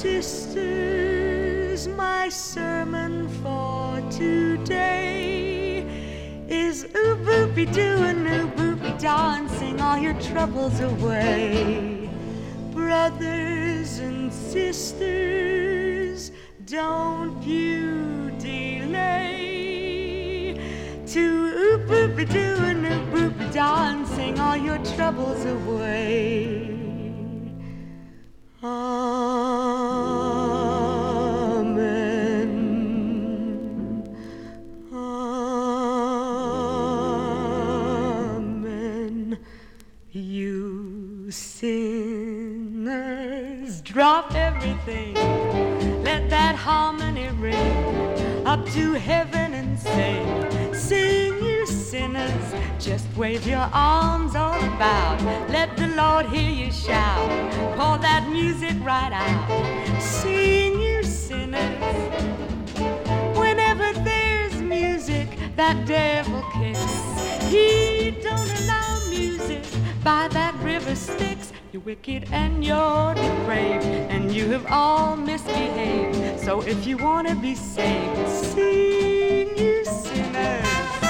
sisters, my sermon for today is ooh boopy doo and ooh boopy dancing all your troubles away. Brothers and sisters, don't you delay to ooh boopy doo and ooh boopy dancing all your troubles away. Amen. Amen. You sinners, drop everything. Let that harmony ring up to heaven and sing. Sing, you sinners, just wave your arms all about. Let the Lord hear you shout. Pour that music right out. Sing, you sinners. Whenever there's music, that devil kicks. He don't allow music by that river Styx. You're wicked and you're depraved, and you have all misbehaved. So if you want to be saved, sing, you sinners.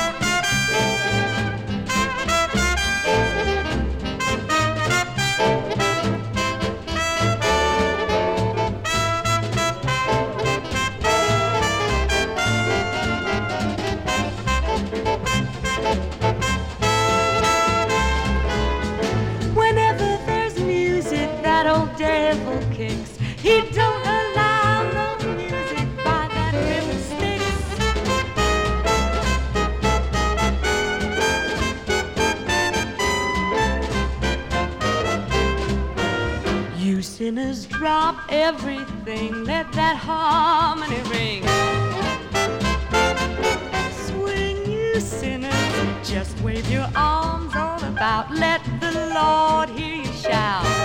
Devil kicks. He don't allow no music by that river Styx. You sinners, drop everything. Let that harmony ring. Swing, you sinners. Just wave your arms all about. Let the Lord hear you shout.